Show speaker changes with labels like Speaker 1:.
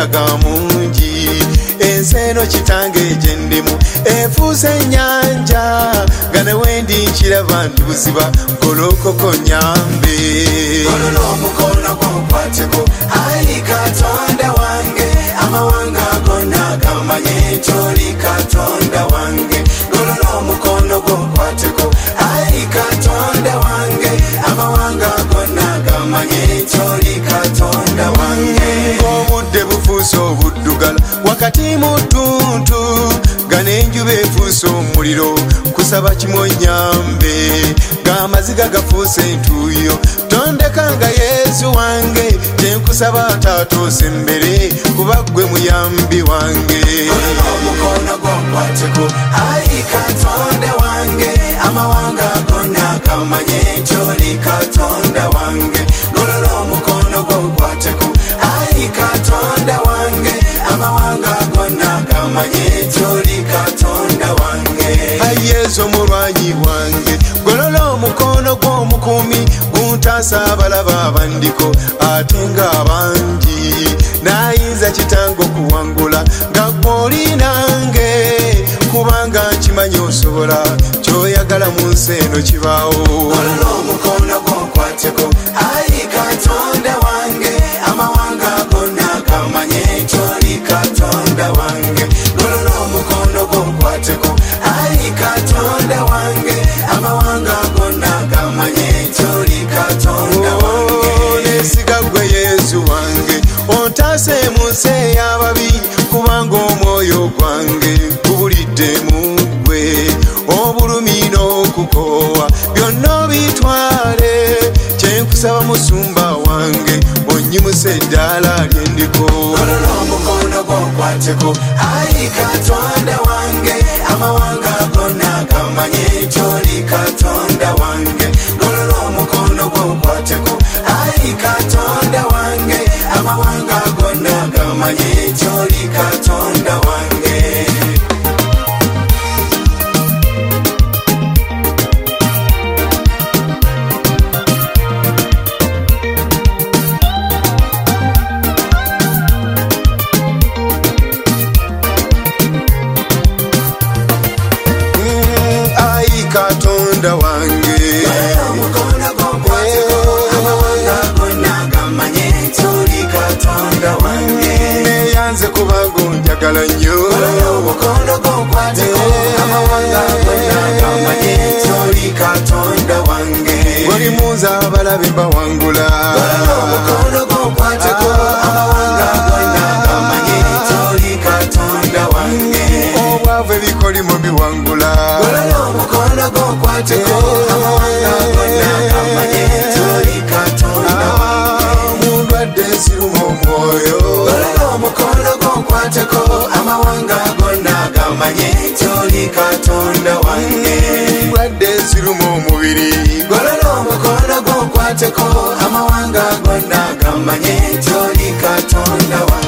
Speaker 1: omuyaga mungi ensi eno kitange gye ndimu efuuse ennyanja nga ne wendi nkiraba ndi buziba golokoko nyambe
Speaker 2: golola omukono gw'omukwateko ayi Katonda wange amawanga gonna gamanye nti Katonda wange golola omukono gw'omukwateko ayi Katonda wange amawanga gonna gamanye nti Katonda wange
Speaker 1: obudde bufuuse obuddugala wakati mu ttuntu nga n'enjuba efuuse omuliro kusaba kimonyambe ng'amaziga gafuuse entuuyo tondekanga Yesu wange kyenkusaba taata osembere kuba ggwe muyambi wange
Speaker 2: golola omukono gw'omukwateko ayi Katonda wange amawanga gonna gamanye nti Katonda wange golola omukono gw'omukwateko ayi Katonda wange amawanga gonna gamanye nti Katonda wange
Speaker 1: Yesu omulwanyi wange golola omukono gw'omukuumi guntaasa abalaba abandiko ate ng'abangi n'ayinza kitange okuwangula nga gw'oli nange kubanga nkimanyi osobola ky'oyagala mu nsi eno kibaawo
Speaker 2: golola omukono gw'omukwateko ayi Katonda wange amawanga gonna gamanye nti Katonda wange golola omukono gw'omukwateko ayi Katonda wange amawanga gonna gamanye nti Katonda wange
Speaker 1: nesiga ggwe Yesu wange ontaase mu nsi ey'ababi kubanga omwoyo gwange gubulidde mu ggwe obulumi n'okukoowa byonna obitwale kyenkusaba musumba wange onyimuse eddaala lye ndiko
Speaker 2: golola omukono gw'omukwateko ayi Katonda wange amawanga gonna gamanye nti Katonda wange golola omukono gw'omukwateko ayi Katonda wange amawanga gonna gamanye nti Katonda wange
Speaker 1: Katonda wange
Speaker 2: omukono gw'omukwateko amawanga gonna gamanye nti Katonda wange
Speaker 1: neyanze kubanga onjagala nnyo
Speaker 2: omukono gw'omukwateko amawanga gonna gamanye nti Katonda wange
Speaker 1: olimuza abalabe mbawangula
Speaker 2: omukono gw'omukwateko amawanga gonna gamanye nti Katonda wange
Speaker 1: obwavu ebikolimo biwangula
Speaker 2: omukono gw'omukwateko amawanga gonna gamanye nti Katonda wange
Speaker 1: mundwadde nsiruma omwoyo
Speaker 2: omukono gw'omukwateko amawanga gonna gamanye nti Katonda wange
Speaker 1: mundwadde nsiruma omubiri
Speaker 2: golola omukono gw'omukwateko amawanga gonna gamanye nti Katonda wange